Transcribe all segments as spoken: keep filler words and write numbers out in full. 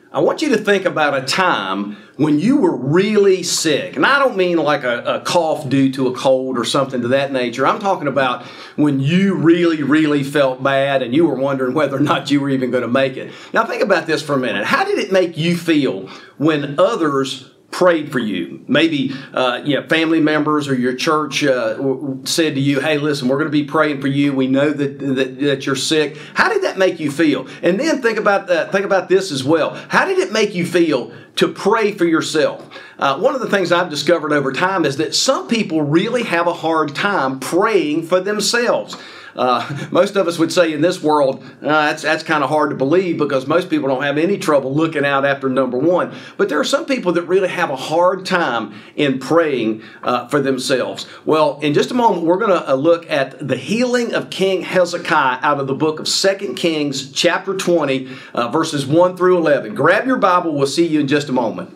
I want you to think about a time when you were really sick. And I don't mean like a, a cough due to a cold or something to that nature. I'm talking about when you really, really felt bad and you were wondering whether or not you were even going to make it. Now think about this for a minute. How did it make you feel when others prayed for you? Maybe uh, you know, family members or your church uh, said to you, hey, listen, we're going to be praying for you. We know that, that that you're sick. How did that make you feel? And then think about uh, think about this as well. How did it make you feel to pray for yourself? Uh, one of the things I've discovered over time is that some people really have a hard time praying for themselves. Uh, most of us would say in this world, uh, that's, that's kind of hard to believe because most people don't have any trouble looking out after number one. But there are some people that really have a hard time in praying uh, for themselves. Well, in just a moment, we're going to uh, look at the healing of King Hezekiah out of the book of Second Kings, chapter twenty, uh, verses one through eleven. Grab your Bible. We'll see you in just a moment.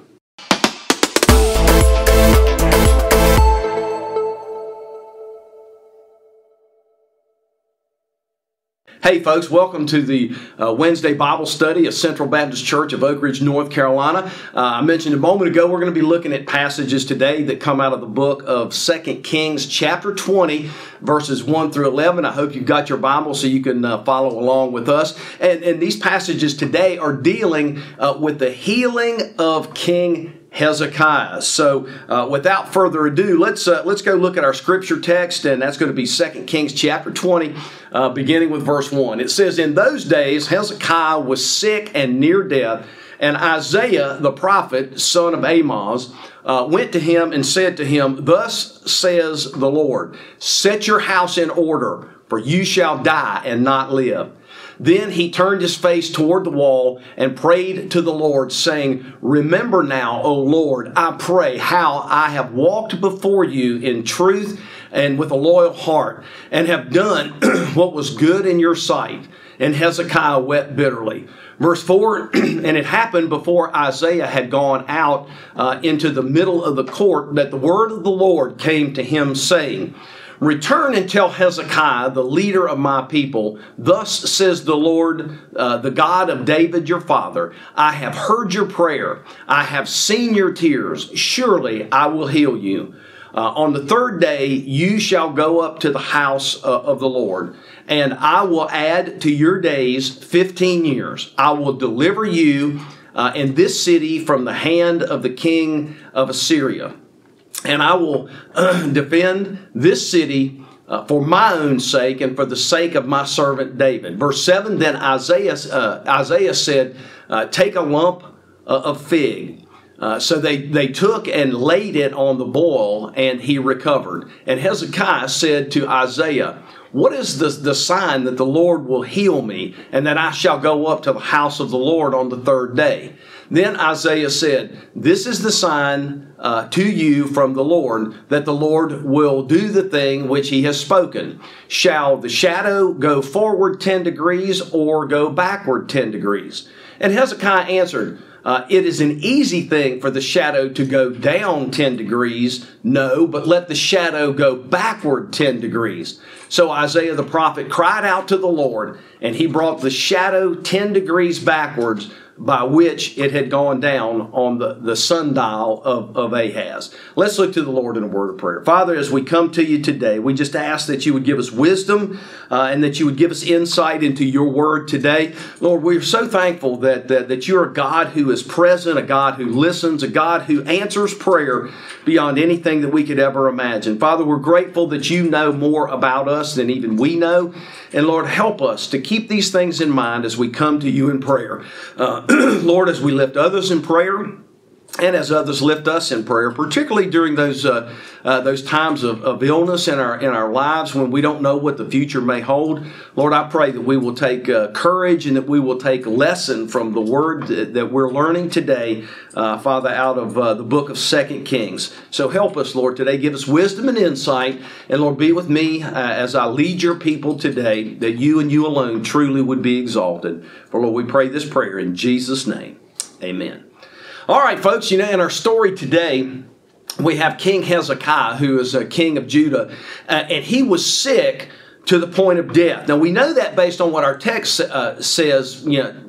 Hey folks, welcome to the uh, Wednesday Bible study of Central Baptist Church of Oak Ridge, North Carolina. Uh, I mentioned a moment ago we're going to be looking at passages today that come out of the book of Second Kings chapter twenty, verses one through eleven. I hope you've got your Bible so you can uh, follow along with us. And, and these passages today are dealing uh, with the healing of King Hezekiah. So uh, without further ado, let's uh, let's go look at our scripture text, and that's going to be Second Kings chapter twenty, uh, beginning with verse one. It says, in those days Hezekiah was sick and near death, and Isaiah the prophet, son of Amoz, uh, went to him and said to him, thus says the Lord, set your house in order, for you shall die and not live. Then he turned his face toward the wall and prayed to the Lord, saying, remember now, O Lord, I pray, how I have walked before you in truth and with a loyal heart, and have done what was good in your sight. And Hezekiah wept bitterly. Verse four, and it happened before Isaiah had gone out uh, into the middle of the court that the word of the Lord came to him, saying, return and tell Hezekiah, the leader of my people, thus says the Lord, uh, the God of David your father, I have heard your prayer. I have seen your tears. Surely I will heal you. Uh, on the third day you shall go up to the house uh, of the Lord, and I will add to your days fifteen years. I will deliver you uh, in this city from the hand of the king of Assyria. And I will uh, defend this city uh, for my own sake and for the sake of my servant David. Verse seven, then Isaiah, uh, Isaiah said, uh, take a lump uh, of fig. Uh, so they, they took and laid it on the boil, and he recovered. And Hezekiah said to Isaiah, what is the, the sign that the Lord will heal me, and that I shall go up to the house of the Lord on the third day? Then Isaiah said, this is the sign uh, to you from the Lord, that the Lord will do the thing which he has spoken. Shall the shadow go forward ten degrees or go backward ten degrees? And Hezekiah answered, uh, it is an easy thing for the shadow to go down ten degrees. No, but let the shadow go backward ten degrees. So Isaiah the prophet cried out to the Lord, and he brought the shadow ten degrees backwards, by which it had gone down on the, the sundial of, of Ahaz. Let's look to the Lord in a word of prayer. Father, as we come to you today, we just ask that you would give us wisdom uh, and that you would give us insight into your word today. Lord, we're so thankful that, that, that you're a God who is present, a God who listens, a God who answers prayer beyond anything that we could ever imagine. Father, we're grateful that you know more about us than even we know. And Lord, help us to keep these things in mind as we come to you in prayer. Uh, Lord, as we lift others in prayer, and as others lift us in prayer, particularly during those uh, uh, those times of, of illness in our in our lives when we don't know what the future may hold, Lord, I pray that we will take uh, courage and that we will take lesson from the word that, that we're learning today, uh, Father, out of uh, the book of Second Kings. So help us, Lord, today. Give us wisdom and insight, and Lord, be with me uh, as I lead your people today, that you and you alone truly would be exalted. For Lord, we pray this prayer in Jesus' name. Amen. All right, folks, you know, in our story today, we have King Hezekiah, who is a king of Judah, uh, and he was sick to the point of death. Now, we know that based on what our text uh, says, you know,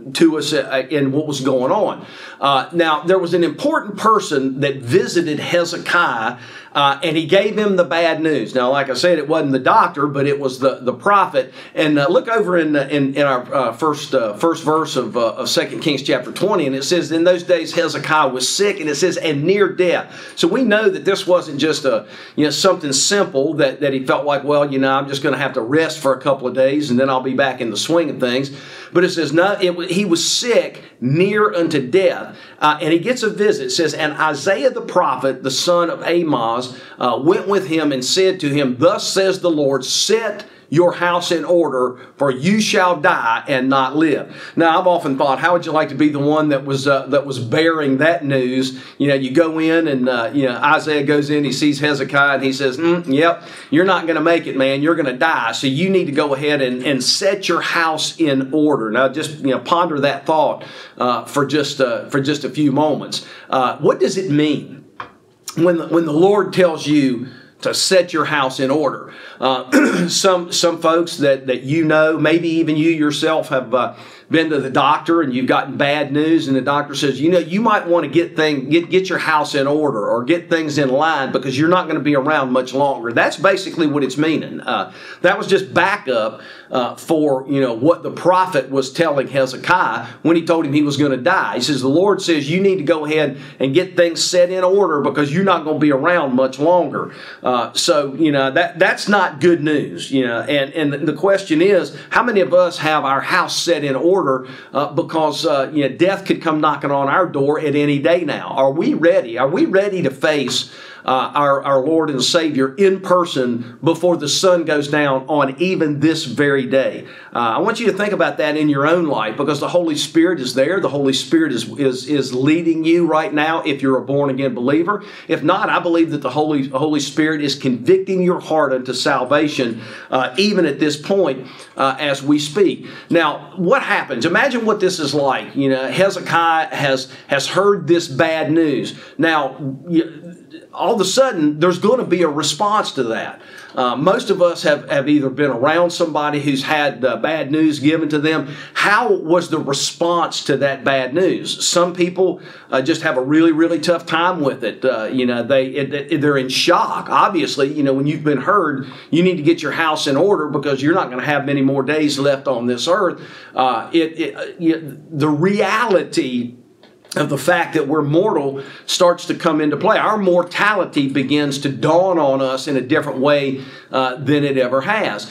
to us uh, in what was going on. Uh, now, there was an important person that visited Hezekiah, uh, and he gave him the bad news. Now, like I said, it wasn't the doctor, but it was the, the prophet. And uh, look over in in, in our uh, first uh, first verse of, uh, of Second Kings chapter twenty, and it says, in those days Hezekiah was sick, and it says, and near death. So we know that this wasn't just a you know something simple that, that he felt like, well, you know, I'm just going to have to rest for a couple of days, and then I'll be back in the swing of things. But it says, no, it, he was sick near unto death. Uh, and he gets a visit. It says, and Isaiah the prophet, the son of Amoz, uh, went with him and said to him, thus says the Lord, set your house in order, for you shall die and not live. Now, I've often thought, how would you like to be the one that was uh, that was bearing that news? You know, you go in and, uh, you know, Isaiah goes in, he sees Hezekiah, and he says, mm, yep, you're not going to make it, man. You're going to die. So you need to go ahead and, and set your house in order. Now, just, you know, ponder that thought uh, for, just, uh, for just a few moments. Uh, what does it mean when the, when the Lord tells you to set your house in order? Uh, some some folks that, that you know, maybe even you yourself have uh, been to the doctor and you've gotten bad news, and the doctor says, you know, you might want to get thing get get your house in order or get things in line because you're not going to be around much longer. That's basically what it's meaning. Uh, that was just backup uh, for you know what the prophet was telling Hezekiah when he told him he was going to die. He says, the Lord says you need to go ahead and get things set in order because you're not going to be around much longer. Uh, so you know that that's not good news. You know, and and the question is, how many of us have our house set in order? Uh, because uh, you know, death could come knocking on our door at any day now. Are we ready? Are we ready to face uh, our, our Lord and Savior in person before the sun goes down on even this very day? Uh, I want you to think about that in your own life, because the Holy Spirit is there. The Holy Spirit is, is, is leading you right now if you're a born-again believer. If not, I believe that the Holy, Holy Spirit is convicting your heart unto salvation uh, even at this point uh, as we speak. Now, what happens? Imagine what this is like. You know, Hezekiah has, has heard this bad news. Now, you, all of a sudden, there's going to be a response to that. Uh, most of us have, have either been around somebody who's had uh, bad news given to them. How was the response to that bad news? Some people uh, just have a really, really tough time with it. Uh, you know, they it, it, they're in shock. Obviously, you know, when you've been heard, you need to get your house in order because you're not going to have many more days left on this earth. Uh, it, it you, the reality of the fact that we're mortal starts to come into play. Our mortality begins to dawn on us in a different way uh, than it ever has.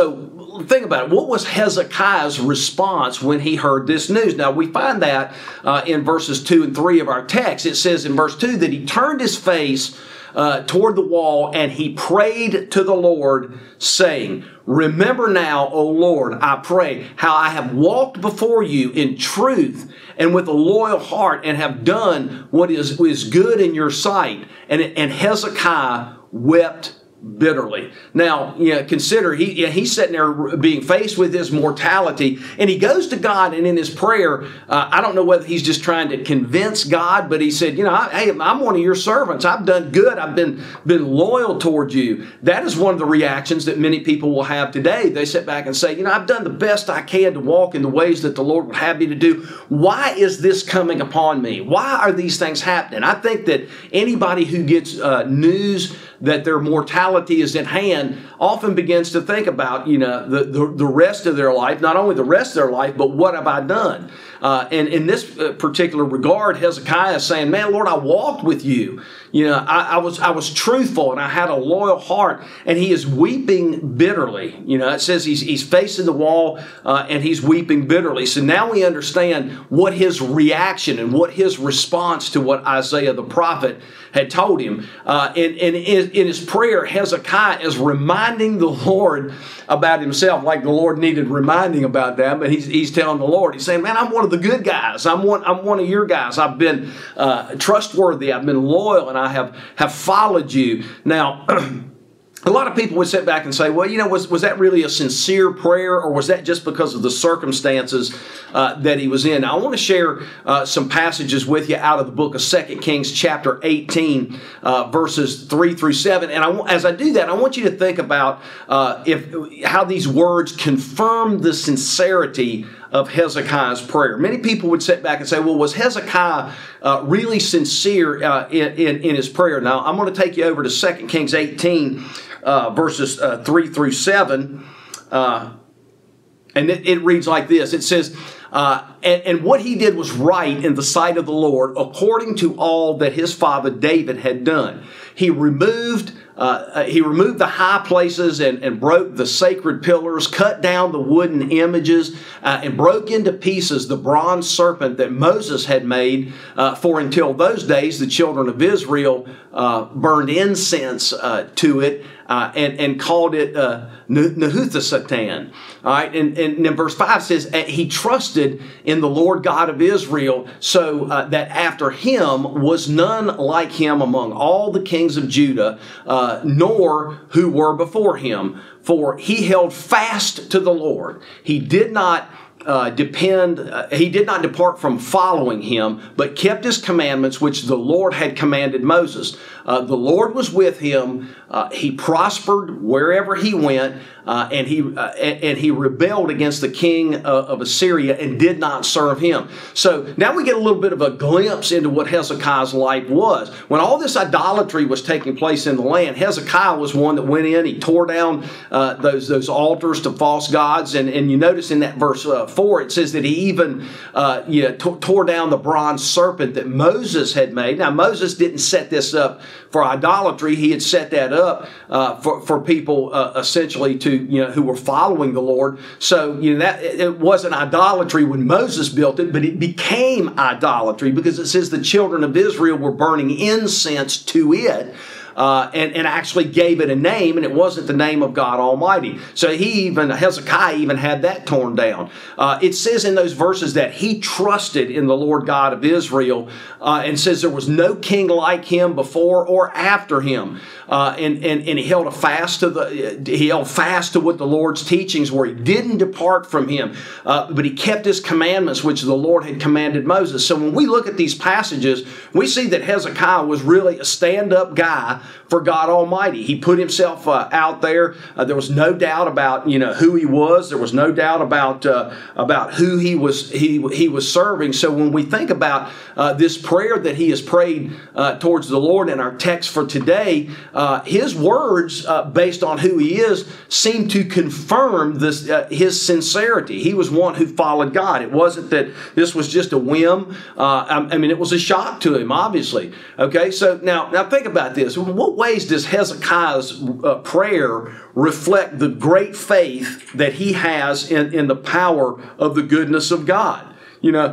So think about it. What was Hezekiah's response when he heard this news? Now, we find that uh, in verses two and three of our text. It says in verse two that he turned his face Uh, toward the wall, and he prayed to the Lord, saying, remember now, O Lord, I pray, how I have walked before you in truth and with a loyal heart, and have done what is, is good in your sight. And, and Hezekiah wept bitterly. Now, you know, consider he he's sitting there being faced with his mortality, and he goes to God, and in his prayer, uh, I don't know whether he's just trying to convince God, but he said, you know, I, hey, I'm one of your servants. I've done good. I've been been loyal towards you. That is one of the reactions that many people will have today. They sit back and say, you know, I've done the best I can to walk in the ways that the Lord would have me to do. Why is this coming upon me? Why are these things happening? I think that anybody who gets uh, news that their mortality is at hand often begins to think about, you know, the, the, the rest of their life, not only the rest of their life, but what have I done? Uh, and in this particular regard, Hezekiah is saying, man, Lord, I walked with you. You know, I, I was I was truthful, and I had a loyal heart. And he is weeping bitterly. You know, it says he's, he's facing the wall uh, and he's weeping bitterly. So now we understand what his reaction and what his response to what Isaiah the prophet had told him. Uh, and, and in, in his prayer, Hezekiah is reminding the Lord about himself, like the Lord needed reminding about that. But he's, he's telling the Lord, he's saying, man, I'm one of the good guys. I'm one, I'm one of your guys. I've been uh, trustworthy. I've been loyal, and I have, have followed you. Now, a lot of people would sit back and say, well, you know, was, was that really a sincere prayer, or was that just because of the circumstances uh, that he was in? Now, I want to share uh, some passages with you out of the book of Second Kings chapter eighteen, uh, verses three through seven. And I, as I do that, I want you to think about uh, if how these words confirm the sincerity of Hezekiah's prayer. Many people would sit back and say, well, was Hezekiah uh, really sincere uh, in, in, in his prayer? Now, I'm going to take you over to Second Kings eighteen, uh, verses uh, three through seven. Uh, and it, it reads like this. It says, uh, and, and what he did was right in the sight of the Lord, according to all that his father David had done. He removed Uh, he removed the high places and, and broke the sacred pillars, cut down the wooden images, uh, and broke into pieces the bronze serpent that Moses had made. Uh, for until those days, the children of Israel uh, burned incense uh, to it uh, and, and called it uh, Nehushtan. All right, and, and then verse five says, he trusted in the Lord God of Israel, so uh, that after him was none like him among all the kings of Judah, uh, nor who were before him. For he held fast to the Lord. He did not Uh, depend, uh, he did not depart from following him, but kept his commandments, which the Lord had commanded Moses. Uh, the Lord was with him. Uh, he prospered wherever he went, uh, and he uh, and, and he rebelled against the king uh, of Assyria and did not serve him. So now we get a little bit of a glimpse into what Hezekiah's life was. When all this idolatry was taking place in the land, Hezekiah was one that went in. He tore down uh, those those altars to false gods, and and you notice in that verse Uh, four, it says that he even uh, you know, t- tore down the bronze serpent that Moses had made. Now, Moses didn't set this up for idolatry. He had set that up uh, for, for people uh, essentially to, you know, who were following the Lord. So, you know, that it wasn't idolatry when Moses built it, but it became idolatry because it says the children of Israel were burning incense to it. Uh, and, and actually gave it a name, and it wasn't the name of God Almighty. So he even, Hezekiah even had that torn down. Uh, it says in those verses that he trusted in the Lord God of Israel, uh, and says there was no king like him before or after him. Uh, and, and, and he held a fast to the, he held fast to what the Lord's teachings were. He didn't depart from him, uh, but he kept his commandments, which the Lord had commanded Moses. So when we look at these passages, we see that Hezekiah was really a stand-up guy for God Almighty. He put himself uh, out there. Uh, there was no doubt about, you know, who he was. There was no doubt about uh, about who he was he he was serving. So when we think about uh, this prayer that he has prayed uh, towards the Lord in our text for today, uh, his words, uh, based on who he is, seem to confirm this uh, his sincerity. He was one who followed God. It wasn't that this was just a whim. Uh, I, I mean, it was a shock to him, obviously. Okay, so now now think about this. What ways does Hezekiah's uh, prayer reflect the great faith that he has in, in the power of the goodness of God? You know,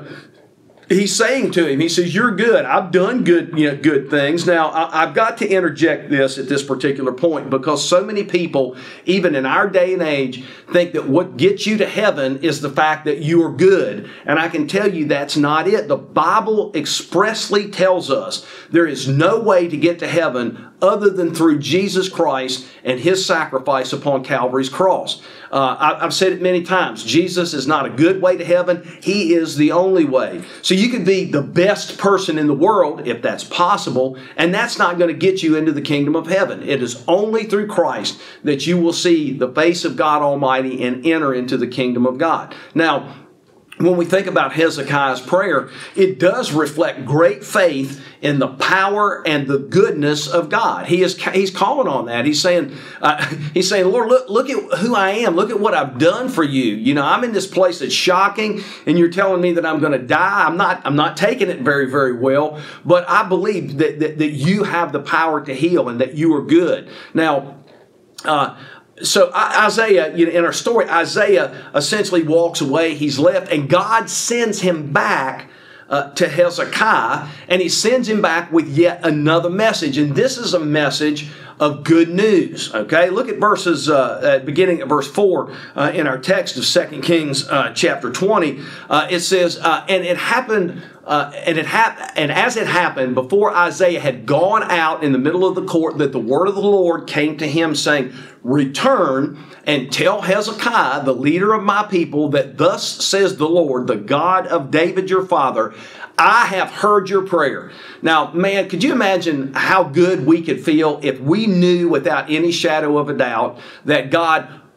he's saying to him, he says, you're good. I've done good, you know, good things. Now, I, I've got to interject this at this particular point because so many people, even in our day and age, think that what gets you to heaven is the fact that you are good. And I can tell you that's not it. The Bible expressly tells us there is no way to get to heaven other than through Jesus Christ and his sacrifice upon Calvary's cross. Uh, I, I've said it many times. Jesus is not a good way to heaven. He is the only way. So you could be the best person in the world, if that's possible, and that's not going to get you into the kingdom of heaven. It is only through Christ that you will see the face of God Almighty and enter into the kingdom of God. Now, when we think about Hezekiah's prayer, it does reflect great faith in the power and the goodness of God. He is he's calling on that. He's saying, uh, he's saying, Lord, look, look at who I am. Look at what I've done for you. You know, I'm in this place that's shocking, and you're telling me that I'm going to die. I'm not. I'm not taking it very, very well. But I believe that that, that you have the power to heal, and that you are good. Now. Uh, So Isaiah, you know, in our story, Isaiah essentially walks away. He's left, and God sends him back uh, to Hezekiah, and he sends him back with yet another message. And this is a message of good news. Okay, look at verses uh, uh, beginning at verse four uh, in our text of Second Kings uh, chapter twenty. Uh, it says, uh, "And it happened." Uh, and it hap- and as it happened, before Isaiah had gone out in the middle of the court, that the word of the Lord came to him, saying, Return and tell Hezekiah, the leader of my people, that thus says the Lord, the God of David your father, I have heard your prayer. Now, man, could you imagine how good we could feel if we knew without any shadow of a doubt that God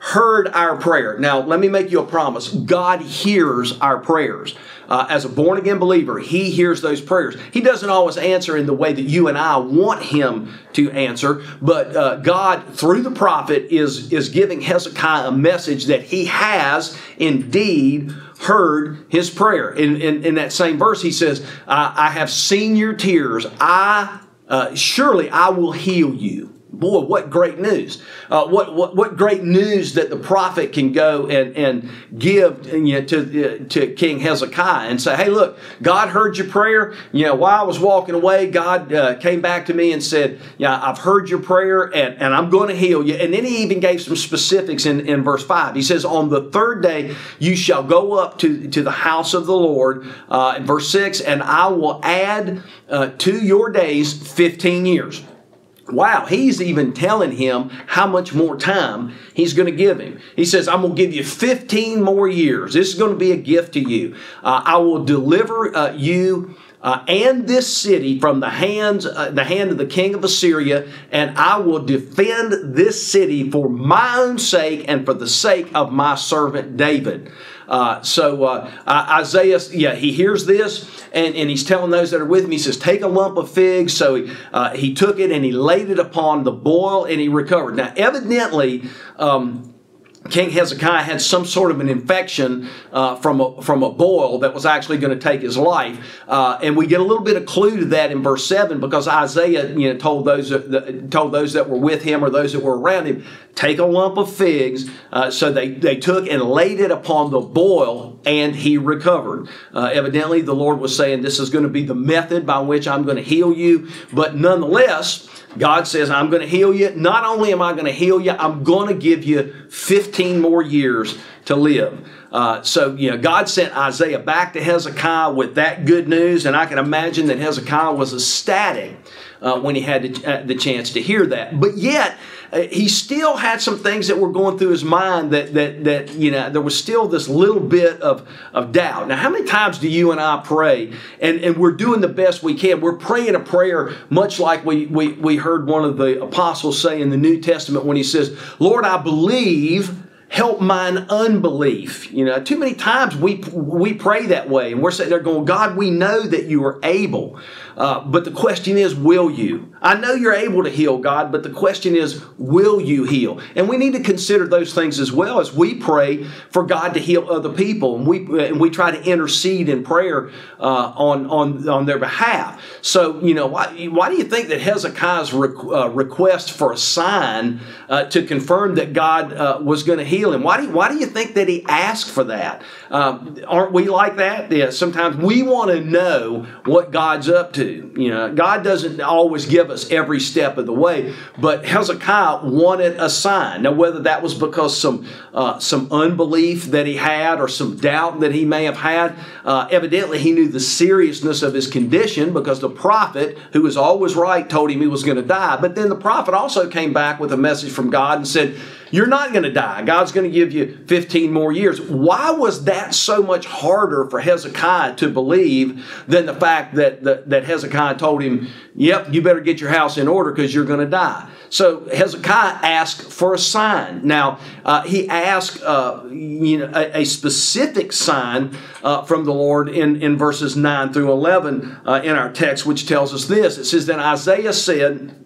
heard our prayer. Now, let me make you a promise. God hears our prayers. Uh, as a born-again believer, He hears those prayers. He doesn't always answer in the way that you and I want Him to answer, but uh, God, through the prophet, is, is giving Hezekiah a message that He has indeed heard his prayer. In, in, in that same verse, he says, I, I have seen your tears. I uh, surely I will heal you. Boy, what great news. Uh, what, what what great news that the prophet can go and, and give you know, to, uh, to King Hezekiah and say, hey, look, God heard your prayer. You know, while I was walking away, God uh, came back to me and said, yeah, I've heard your prayer and, and I'm going to heal you. And then he even gave some specifics in, in verse five. He says, on the third day, you shall go up to, to the house of the Lord. Uh, in verse six, and I will add uh, to your days fifteen years. Wow, he's even telling him how much more time he's going to give him. He says, I'm going to give you fifteen more years. This is going to be a gift to you. Uh, I will deliver uh, you uh, and this city from the hands, uh, the hand of the king of Assyria, and I will defend this city for my own sake and for the sake of my servant David. Uh, so uh, Isaiah, yeah, he hears this, and, and he's telling those that are with him, he says, take a lump of figs. So he, uh, he took it and he laid it upon the boil and he recovered. Now, evidently, um, King Hezekiah had some sort of an infection uh, from a, from a boil that was actually going to take his life, uh, and we get a little bit of clue to that in verse seven because Isaiah, you know, told those that, told those that were with him or those that were around him, take a lump of figs. Uh, so they they took and laid it upon the boil, and he recovered. Uh, evidently, the Lord was saying, this is going to be the method by which I'm going to heal you, but nonetheless, God says, I'm going to heal you. Not only am I going to heal you, I'm going to give you fifteen more years to live. Uh, so, you know, God sent Isaiah back to Hezekiah with that good news, and I can imagine that Hezekiah was ecstatic uh, when he had the, uh, the chance to hear that. But yet, uh, he still had some things that were going through his mind that, that, that you know, there was still this little bit of, of doubt. Now, how many times do you and I pray, and, and we're doing the best we can? We're praying a prayer much like we, we, we heard one of the apostles say in the New Testament when he says, Lord, I believe, help mine unbelief. You know, too many times we we pray that way, and we're sitting there going, God, we know that you are able. Uh, but the question is, will you? I know you're able to heal, God, but the question is, will you heal? And we need to consider those things as well as we pray for God to heal other people, and we and we try to intercede in prayer uh, on on on their behalf. So, you know, why why do you think that Hezekiah's requ- uh, request for a sign uh, to confirm that God uh, was going to heal him? Why do you, why do you think that he asked for that? Um, aren't we like that? Yeah, sometimes we want to know what God's up to. You know, God doesn't always give us every step of the way, but Hezekiah wanted a sign. Now, whether that was because some uh, some unbelief that he had or some doubt that he may have had, uh, evidently he knew the seriousness of his condition because the prophet, who was always right, told him he was going to die. But then the prophet also came back with a message from God and said, you're not going to die. God's going to give you fifteen more years. Why was that so much harder for Hezekiah to believe than the fact that, that, that Hezekiah told him, yep, you better get your house in order because you're going to die? So Hezekiah asked for a sign. Now, uh, he asked uh, you know, a, a specific sign uh, from the Lord in, in verses nine through eleven uh, in our text, which tells us this. It says, then Isaiah said,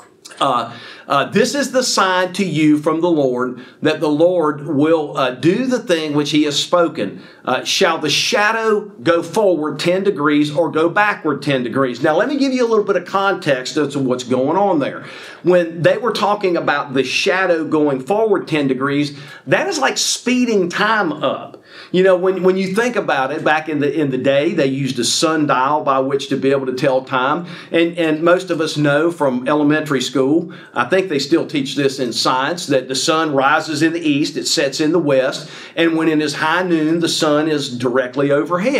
Uh, uh, this is the sign to you from the Lord, that the Lord will uh, do the thing which he has spoken. Uh, shall the shadow go forward ten degrees or go backward ten degrees? Now, let me give you a little bit of context as to what's going on there. When they were talking about the shadow going forward ten degrees, that is like speeding time up. You know, when, when you think about it, back in the in the day, they used a sundial by which to be able to tell time. And, and most of us know from elementary school, I think they still teach this in science, that the sun rises in the east, it sets in the west, and when it is high noon, the sun is directly overhead.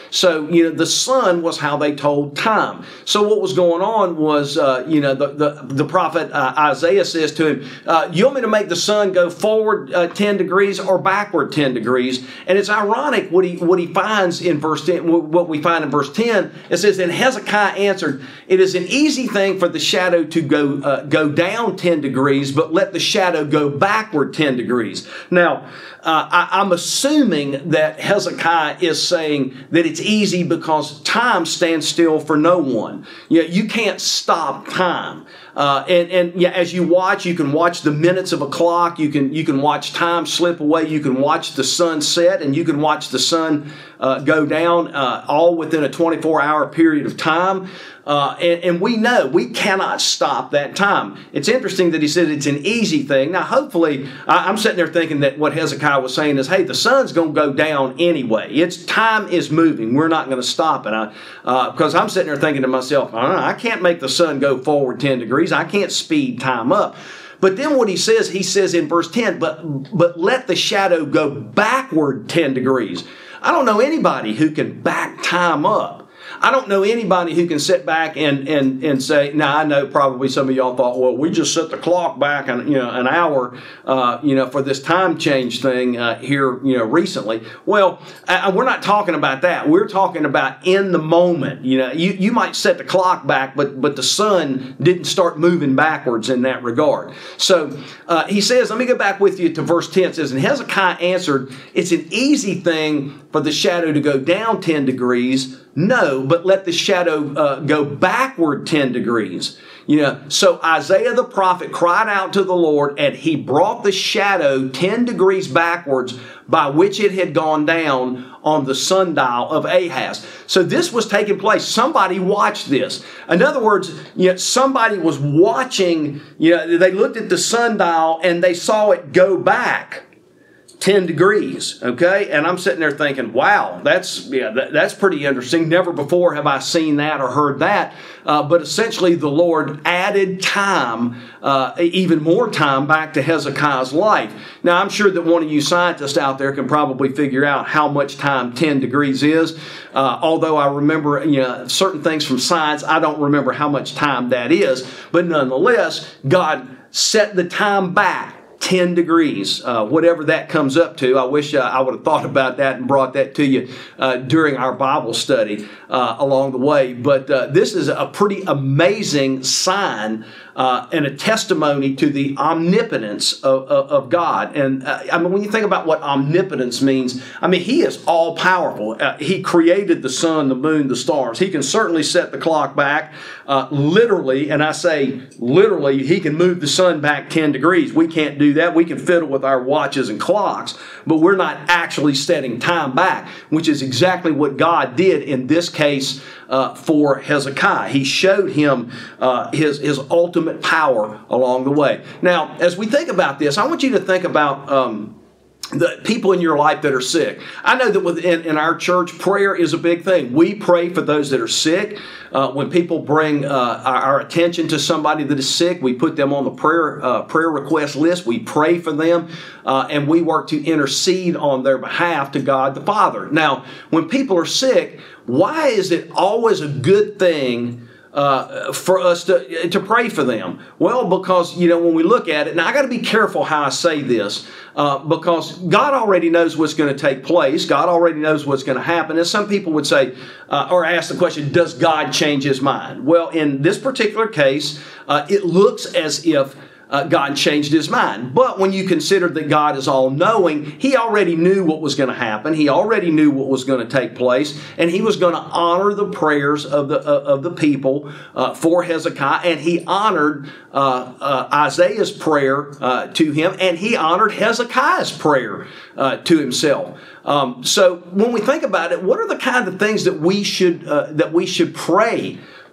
So, you know, the sun was how they told time. So what was going on was, uh, you know, the, the, the prophet uh, Isaiah says to him, uh, you want me to make the sun go forward uh, ten degrees or backward ten degrees? And it's ironic what he what he finds in verse ten, what we find in verse ten. It says, then Hezekiah answered, it is an easy thing for the shadow to go, uh, go down ten degrees, but let the shadow go backward ten degrees. Now, uh, I, I'm assuming that Hezekiah is saying that it's easy because time stands still for no one. You know, you can't stop time. Uh, and, and yeah, as you watch, you can watch the minutes of a clock. You can you can watch time slip away. You can watch the sun set, and you can watch the sun uh, go down, uh, all within a twenty-four hour period of time. Uh, and, and we know we cannot stop that time. It's interesting that he said it's an easy thing. Now, hopefully, I, I'm sitting there thinking that what Hezekiah was saying is, hey, the sun's going to go down anyway. It's time is moving. We're not going to stop it. I, uh, because I'm sitting there thinking to myself, I, I can't make the sun go forward ten degrees. I can't speed time up. But then what he says, he says in verse ten, but, but let the shadow go backward ten degrees. I don't know anybody who can back time up. I don't know anybody who can sit back and, and, and say, now I know probably some of y'all thought, well, we just set the clock back an, you know, an hour, uh, you know, for this time change thing uh, here, you know, recently. Well, I, we're not talking about that. We're talking about in the moment. You know, you, you might set the clock back, but, but the sun didn't start moving backwards in that regard. So uh, he says, let me go back with you to verse ten. It says, and Hezekiah answered, it's an easy thing for the shadow to go down ten degrees. No, but let the shadow uh, go backward ten degrees. You know, so Isaiah the prophet cried out to the Lord, and he brought the shadow ten degrees backwards by which it had gone down on the sundial of Ahaz. So this was taking place. Somebody watched this. In other words, you know, somebody was watching, you know, they looked at the sundial and they saw it go back ten degrees, okay? And I'm sitting there thinking, wow, that's yeah, that, that's pretty interesting. Never before have I seen that or heard that. Uh, but essentially, the Lord added time, uh, even more time, back to Hezekiah's life. Now, I'm sure that one of you scientists out there can probably figure out how much time ten degrees is. Uh, although I remember, you know, certain things from science, I don't remember how much time that is. But nonetheless, God set the time back ten degrees, uh, whatever that comes up to. I wish uh, I would have thought about that and brought that to you uh, during our Bible study uh, along the way. But uh, this is a pretty amazing sign uh, and a testimony to the omnipotence of, of, of God. And uh, I mean, when you think about what omnipotence means, I mean, He is all powerful. Uh, he created the sun, the moon, the stars. He can certainly set the clock back uh, literally, and I say literally, He can move the sun back ten degrees. We can't do that. We can fiddle with our watches and clocks, but we're not actually setting time back, which is exactly what God did in this case uh, for Hezekiah. He showed him uh, his, his ultimate power along the way. Now, as we think about this, I want you to think about um, the people in your life that are sick. I know that within in our church, prayer is a big thing. We pray for those that are sick. Uh, when people bring uh, our, our attention to somebody that is sick, we put them on the prayer uh, prayer request list. We pray for them, uh, and we work to intercede on their behalf to God the Father. Now, when people are sick, why is it always a good thing Uh, for us to to pray for them? Well, because, you know, when we look at it, now I got to be careful how I say this, uh, because God already knows what's going to take place. God already knows what's going to happen. And some people would say, uh, or ask the question, does God change His mind? Well, in this particular case, uh, it looks as if Uh, God changed His mind. But when you consider that God is all-knowing, He already knew what was going to happen. He already knew what was going to take place, and He was going to honor the prayers of the uh, of the people uh, for Hezekiah, and He honored uh, uh, Isaiah's prayer uh, to him, and He honored Hezekiah's prayer uh, to himself. Um, so when we think about it, what are the kind of things that we should uh, that we should pray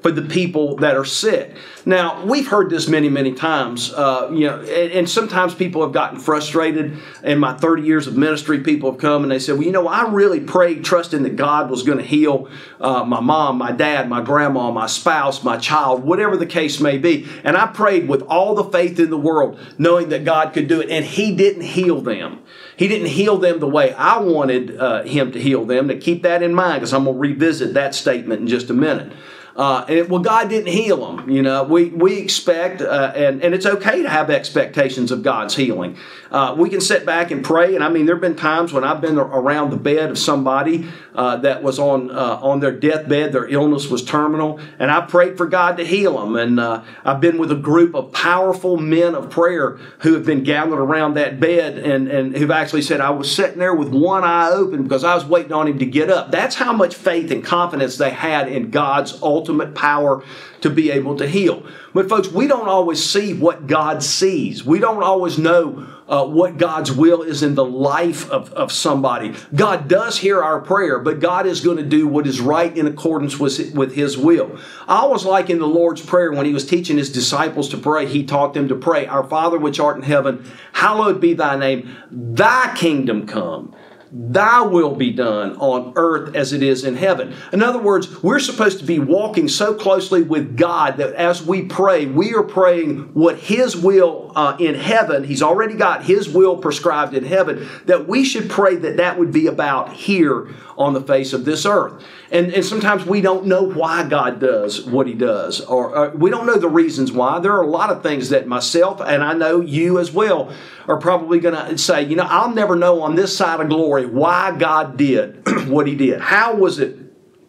for the people that are sick. Now, we've heard this many, many times, uh, you know, and, and sometimes people have gotten frustrated. In my thirty years of ministry, people have come and they said, well, you know, I really prayed trusting that God was going to heal uh, my mom, my dad, my grandma, my spouse, my child, whatever the case may be. And I prayed with all the faith in the world, knowing that God could do it. And He didn't heal them. He didn't heal them the way I wanted uh, Him to heal them. To keep that in mind, because I'm going to revisit that statement in just a minute. Uh, and, well, God didn't heal them. You know, we we expect, uh, and and it's okay to have expectations of God's healing. Uh, we can sit back and pray, and I mean, there have been times when I've been around the bed of somebody uh, that was on uh, on their deathbed, their illness was terminal, and I prayed for God to heal them. And uh, I've been with a group of powerful men of prayer who have been gathered around that bed, and and who've actually said, I was sitting there with one eye open because I was waiting on him to get up. That's how much faith and confidence they had in God's ultimate ultimate power to be able to heal. But folks, we don't always see what God sees. We don't always know uh, what God's will is in the life of, of somebody. God does hear our prayer, but God is going to do what is right in accordance with, with His will. I always like in the Lord's Prayer when He was teaching His disciples to pray, He taught them to pray, Our Father which art in heaven, hallowed be Thy name, Thy kingdom come. Thy will be done on earth as it is in heaven. In other words, we're supposed to be walking so closely with God that as we pray, we are praying what His will uh, in heaven. He's already got His will prescribed in heaven, that we should pray that that would be about here on the face of this earth. And, and sometimes we don't know why God does what He does, or, or we don't know the reasons why. There are a lot of things that myself, and I know you as well, are probably going to say, you know, I'll never know on this side of glory why God did what He did. How was it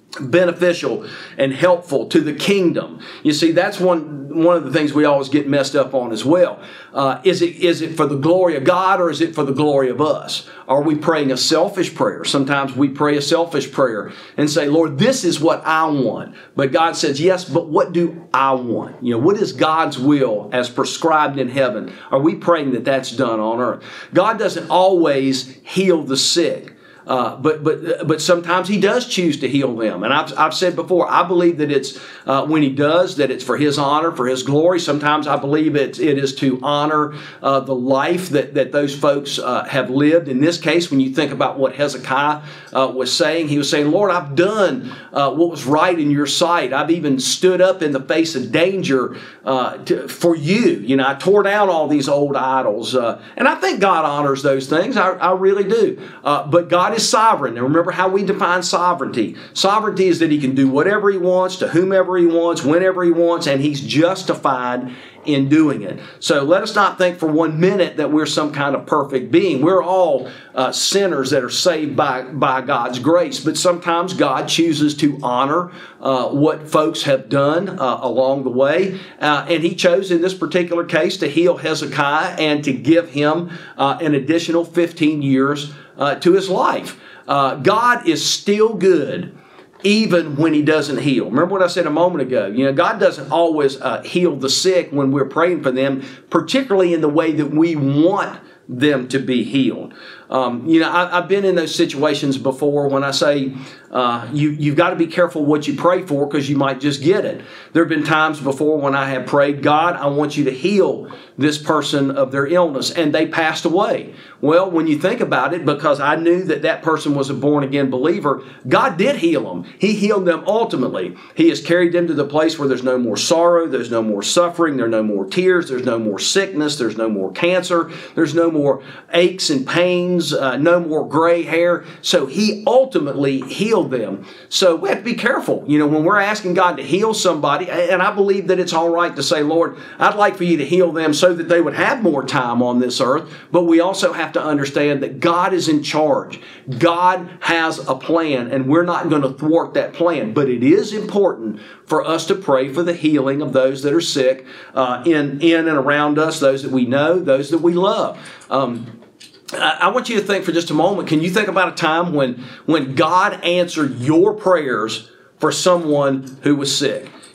beneficial and helpful to the kingdom? You see, that's one one of the things we always get messed up on as well. Uh, is it is it for the glory of God, or is it for the glory of us? Are we praying a selfish prayer? Sometimes we pray a selfish prayer and say, Lord, this is what I want. But God says, yes, but what do I want? You know, what is God's will as prescribed in heaven? Are we praying that that's done on earth? God doesn't always heal the sick. Uh, but but but sometimes He does choose to heal them. And I've, I've said before, I believe that it's, uh, when He does, that it's for His honor, for His glory. Sometimes I believe it, it is to honor uh, the life that, that those folks uh, have lived. In this case, when you think about what Hezekiah uh, was saying, he was saying, Lord, I've done uh, what was right in Your sight. I've even stood up in the face of danger uh, to, for You. You know, I tore down all these old idols. Uh, and I think God honors those things. I, I really do. Uh, but God is sovereign. Now remember how we define sovereignty. Sovereignty is that He can do whatever He wants, to whomever He wants, whenever He wants, and He's justified in doing it. So let us not think for one minute that we're some kind of perfect being. We're all uh, sinners that are saved by, by God's grace, but sometimes God chooses to honor uh, what folks have done uh, along the way, uh, and He chose in this particular case to heal Hezekiah and to give him uh, an additional fifteen years uh, to his life. Uh, God is still good even when He doesn't heal. Remember what I said a moment ago. You know, God doesn't always uh, heal the sick when we're praying for them, particularly in the way that we want them to be healed. Um, you know, I, I've been in those situations before when I say uh, you, you've got to be careful what you pray for because you might just get it. There have been times before when I have prayed, God, I want You to heal this person of their illness, and they passed away. Well, when you think about it, because I knew that that person was a born-again believer, God did heal them. He healed them ultimately. He has carried them to the place where there's no more sorrow, there's no more suffering, there are no more tears, there's no more sickness, there's no more cancer, there's no more aches and pains, uh, no more gray hair. So He ultimately healed them. So we have to be careful. You know, when we're asking God to heal somebody, and I believe that it's all right to say, Lord, I'd like for You to heal them so that they would have more time on this earth, but we also have to understand that God is in charge. God has a plan, and we're not going to thwart that plan, but it is important for us to pray for the healing of those that are sick uh, in, in and around us, those that we know, those that we love. Um, I want you to think for just a moment, can you think about a time when, when God answered your prayers for someone who was sick?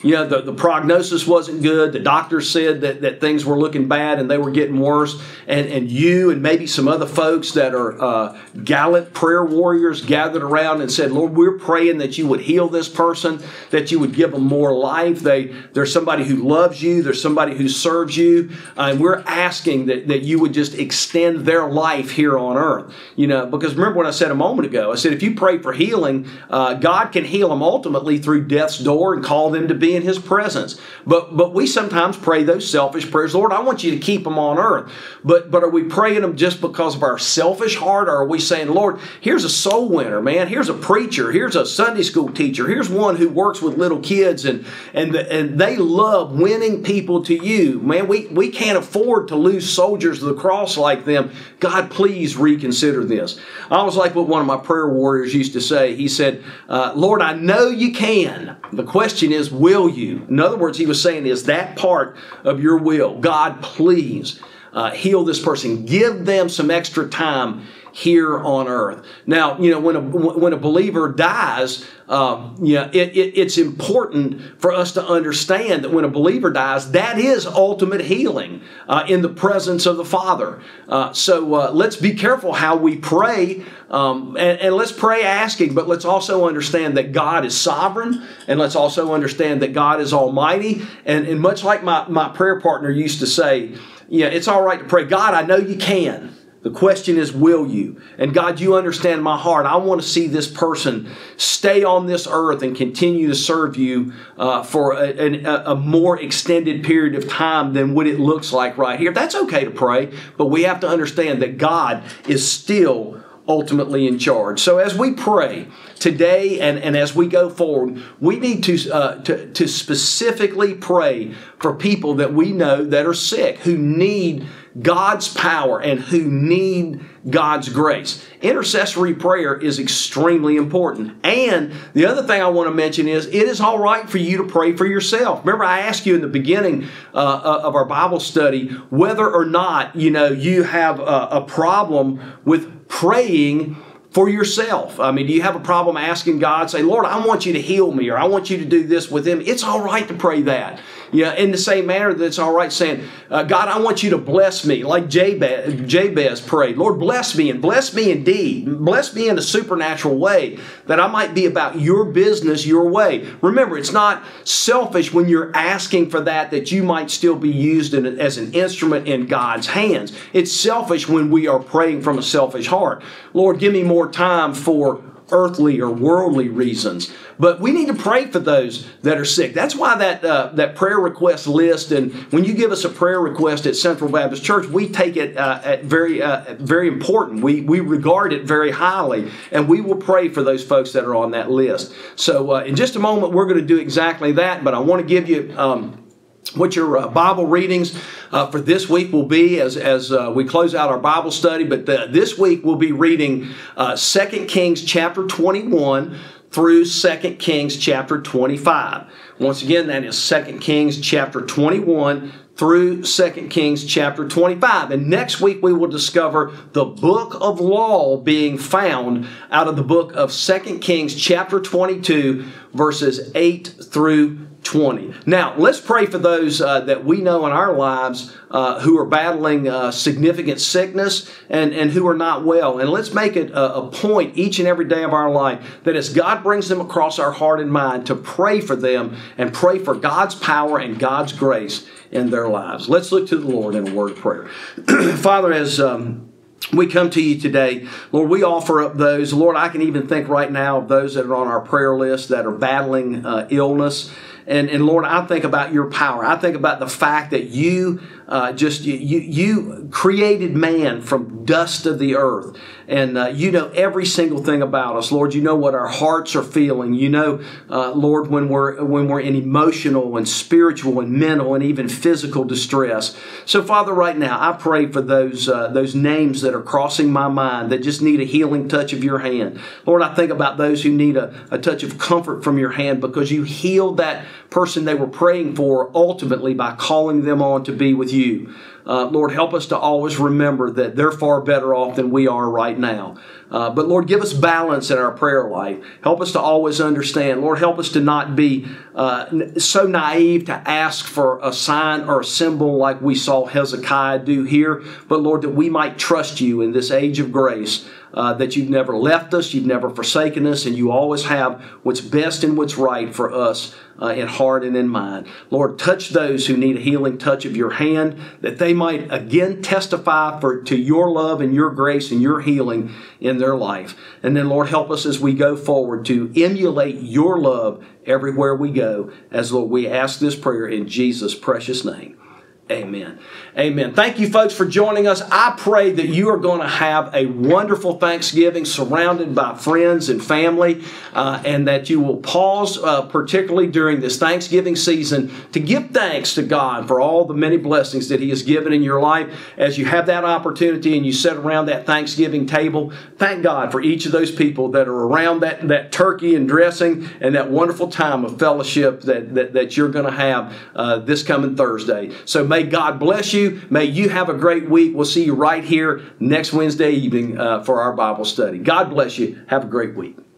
you know, the, the prognosis wasn't good. The doctors said that, that things were looking bad and they were getting worse. And, and you and maybe some other folks that are uh, gallant prayer warriors gathered around and said, Lord, we're praying that you would heal this person, that you would give them more life. They, they're somebody who loves you. They're somebody who serves you. Uh, and we're asking that, that you would just extend their life here on earth. You know, because remember what I said a moment ago. I said, if you pray for healing, uh, God can heal them ultimately through death's door and call them to be in His presence. But but we sometimes pray those selfish prayers. Lord, I want you to keep them on earth. But but are we praying them just because of our selfish heart? Or are we saying, Lord, here's a soul winner, man. Here's a preacher. Here's a Sunday school teacher. Here's one who works with little kids and and, and they love winning people to you. Man, we, we can't afford to lose soldiers of the cross like them. God, please reconsider this. I was like what one of my prayer warriors used to say. He said, uh, Lord, I know you can. The question is, will you? In other words, he was saying, is that part of your will? God, please uh, heal this person. Give them some extra time here on earth. Now, you know, when a when a believer dies, uh, yeah, it, it, it's important for us to understand that when a believer dies, that is ultimate healing uh, in the presence of the Father. Uh, so uh, let's be careful how we pray, um, and, and let's pray asking, but let's also understand that God is sovereign, and let's also understand that God is almighty. And, and much like my, my prayer partner used to say, yeah, it's all right to pray, God, I know you can. The question is, will you? And God, you understand my heart. I want to see this person stay on this earth and continue to serve you uh, for a, a, a more extended period of time than what it looks like right here. That's okay to pray, but we have to understand that God is still ultimately in charge. So as we pray today and, and as we go forward, we need to, uh, to, to specifically pray for people that we know that are sick, who need God's power and who need God's grace. Intercessory prayer is extremely important. And the other thing I want to mention is it is all right for you to pray for yourself. Remember, I asked you in the beginning uh, of our Bible study whether or not, you know, you have a, a problem with praying for yourself. I mean, do you have a problem asking God, say, Lord, I want you to heal me, or I want you to do this with him? It's all right to pray that. Yeah, in the same manner that it's all right saying, uh, God, I want you to bless me, like Jabez, Jabez prayed. Lord, bless me, and bless me indeed. Bless me in a supernatural way, that I might be about your business your way. Remember, it's not selfish when you're asking for that, that you might still be used in, as an instrument in God's hands. It's selfish when we are praying from a selfish heart. Lord, give me more time for earthly or worldly reasons. But we need to pray for those that are sick. That's why that uh, that prayer request list, and when you give us a prayer request at Central Baptist Church, we take it uh, at very uh, very important. We we regard it very highly, and we will pray for those folks that are on that list. So uh, in just a moment, we're going to do exactly that, but I want to give you um, what your uh, Bible readings uh, for this week will be as, as uh, we close out our Bible study. But the, this week we'll be reading uh, Second Kings chapter twenty-one through Second Kings chapter twenty-five. Once again, that is Second Kings chapter twenty-one through Second Kings chapter twenty-five. And next week we will discover the book of law being found out of the book of Second Kings chapter twenty-two, verses eight through twenty. Now, let's pray for those uh, that we know in our lives uh, who are battling uh, significant sickness and, and who are not well. And let's make it a, a point each and every day of our life that as God brings them across our heart and mind, to pray for them and pray for God's power and God's grace in their lives. Let's look to the Lord in a word of prayer. Father, as um, we come to you today, Lord, we offer up those. Lord, I can even think right now of those that are on our prayer list that are battling uh, illness. And, and Lord, I think about your power. I think about the fact that you uh, just you you created man from dust of the earth, and uh, you know every single thing about us, Lord. You know what our hearts are feeling. You know, uh, Lord, when we're when we're in emotional and spiritual and mental and even physical distress. So, Father, right now, I pray for those uh, those names that are crossing my mind that just need a healing touch of your hand. Lord, I think about those who need a, a touch of comfort from your hand, because you healed that person they were praying for ultimately by calling them on to be with you. Uh, Lord, help us to always remember that they're far better off than we are right now. Uh, but Lord, give us balance in our prayer life. Help us to always understand. Lord, help us to not be uh, so naive to ask for a sign or a symbol like we saw Hezekiah do here, but Lord, that we might trust you in this age of grace, uh, that you've never left us, you've never forsaken us, and you always have what's best and what's right for us uh, in heart and in mind. Lord, touch those who need a healing touch of your hand, that they might again testify for to your love and your grace and your healing in their life. And then, Lord, help us as we go forward to emulate your love everywhere we go, as Lord, we ask this prayer in Jesus' precious name. Amen. Amen. Thank you, folks, for joining us. I pray that you are going to have a wonderful Thanksgiving surrounded by friends and family, uh, and that you will pause, uh, particularly during this Thanksgiving season, to give thanks to God for all the many blessings that He has given in your life. As you have that opportunity and you sit around that Thanksgiving table, thank God for each of those people that are around that, that turkey and dressing and that wonderful time of fellowship that, that, that you're going to have uh, this coming Thursday. So may God bless you. May you have a great week. We'll see you right here next Wednesday evening uh, for our Bible study. God bless you. Have a great week.